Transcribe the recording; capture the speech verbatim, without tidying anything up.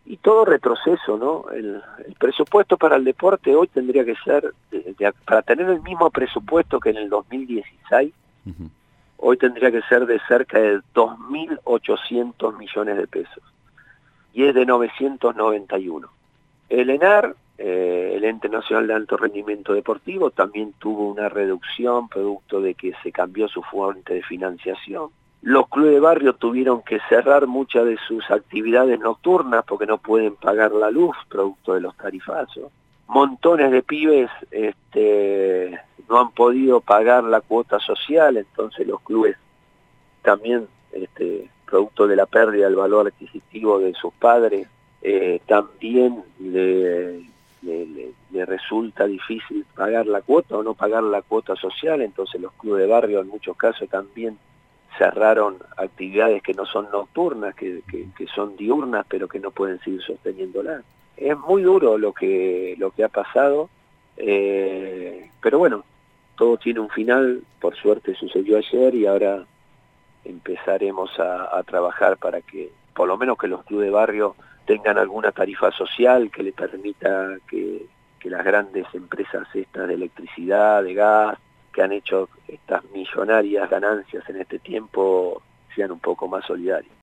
y todo retroceso, ¿no? El, el presupuesto para el deporte hoy tendría que ser, de, de, para tener el mismo presupuesto que en el dos mil dieciséis, uh-huh. Hoy tendría que ser de cerca de dos mil ochocientos millones de pesos, y es de novecientos noventa y uno. El ENAR, eh, el Ente Nacional de Alto Rendimiento Deportivo, también tuvo una reducción producto de que se cambió su fuente de financiación. Los clubes de barrio tuvieron que cerrar muchas de sus actividades nocturnas porque no pueden pagar la luz, producto de los tarifazos. Montones de pibes este, no han podido pagar la cuota social, entonces los clubes también, este, producto de la pérdida del valor adquisitivo de sus padres, eh, también le, le, le, le resulta difícil pagar la cuota o no pagar la cuota social, entonces los clubes de barrio en muchos casos también cerraron actividades que no son nocturnas, que, que, que son diurnas, pero que no pueden seguir sosteniéndolas. Es muy duro lo que, lo que ha pasado, eh, pero bueno, todo tiene un final, por suerte sucedió ayer y ahora empezaremos a, a trabajar para que, por lo menos que los clubes de barrio tengan alguna tarifa social que le permita que, que las grandes empresas estas de electricidad, de gas, que han hecho estas millonarias ganancias en este tiempo, sean un poco más solidarios.